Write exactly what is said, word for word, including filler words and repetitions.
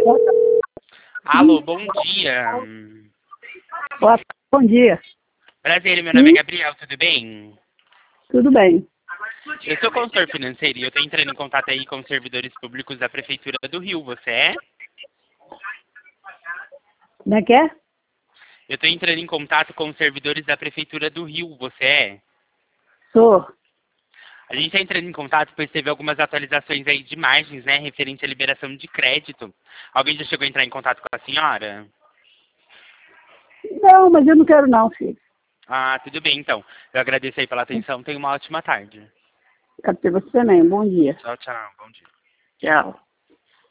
Alô, bom dia. Boa, bom dia. Prazer, meu nome é Gabriel, tudo bem? Tudo bem. Eu sou consultor financeiro e eu estou entrando em contato aí com os servidores públicos da Prefeitura do Rio, você é? Como é que é? Eu estou entrando em contato com os servidores da Prefeitura do Rio, você é? Sou. A gente está entrando em contato pois teve algumas atualizações aí de margens, né, referente à liberação de crédito. Alguém já chegou a entrar em contato com a senhora? Não, mas eu não quero não, filho. Ah, tudo bem então. Eu agradeço aí pela atenção, tenha uma ótima tarde. Quero ter você também. Bom dia. Tchau, tchau, bom dia. Tchau.